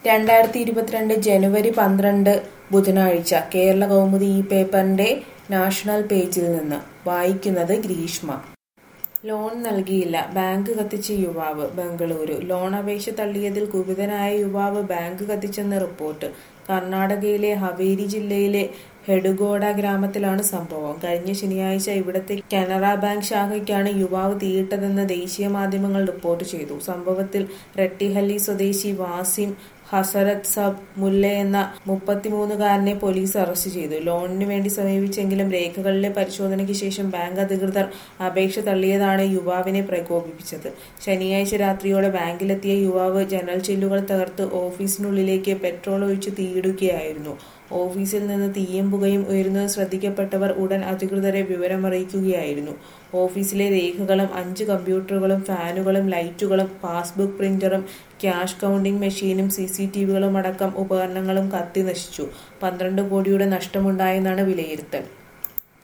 2022 ജനുവരി 12 ബുധനാഴ്ച കേരള കൗമുദി ഈ പേപ്പറിന്റെ നാഷണൽ പേജിൽ നിന്ന് വായിക്കുന്നത് ഗ്രീഷ്മ. ലോൺ നൽകിയില്ല, ബാങ്ക് കത്തിച്ച യുവാവ്. ബംഗളൂരു. ലോൺ അപേക്ഷ തള്ളിയതിൽ കുപിതനായ യുവാവ് ബാങ്ക് കത്തിച്ചെന്ന് റിപ്പോർട്ട്. കർണാടകയിലെ ഹവേരി ജില്ലയിലെ ഹെഡുഗോഡ ഗ്രാമത്തിലാണ് സംഭവം. കഴിഞ്ഞ ശനിയാഴ്ച ഇവിടത്തെ കാനറ ബാങ്ക് ശാഖയ്ക്കാണ് യുവാവ് തീയിട്ടതെന്ന് ദേശീയ മാധ്യമങ്ങൾ റിപ്പോർട്ട് ചെയ്തു. സംഭവത്തിൽ റെട്ടിഹള്ളി സ്വദേശി വാസിം ഹസരത് സബ് മുല്ല എന്ന 33-കാരനെ പോലീസ് അറസ്റ്റ് ചെയ്തു. ലോണിന് വേണ്ടി സമീപിച്ചെങ്കിലും രേഖകളിലെ പരിശോധനയ്ക്ക് ശേഷം ബാങ്ക് അധികൃതർ അപേക്ഷ തള്ളിയതാണ് യുവാവിനെ പ്രകോപിപ്പിച്ചത്. ശനിയാഴ്ച രാത്രിയോടെ ബാങ്കിലെത്തിയ യുവാവ് ജനൽ ചില്ലുകൾ തകർത്ത് ഓഫീസിനുള്ളിലേക്ക് പെട്രോൾ ഒഴിച്ച് തീയിടുകയായിരുന്നു. ഓഫീസിൽ നിന്ന് തീയും പുകയും ഉയരുന്നത് ശ്രദ്ധിക്കപ്പെട്ടവർ ഉടൻ അധികൃതരെ വിവരമറിയിക്കുകയായിരുന്നു. ഓഫീസിലെ രേഖകളും 5 കമ്പ്യൂട്ടറുകളും ഫാനുകളും ലൈറ്റുകളും പാസ്ബുക്ക് പ്രിന്ററും ക്യാഷ് കൗണ്ടിംഗ് മെഷീനും CCTVകളും അടക്കം ഉപകരണങ്ങളും കത്തി നശിച്ചു. 12 കോടിയുടെ നഷ്ടമുണ്ടായെന്നാണ് വിലയിരുത്തൽ.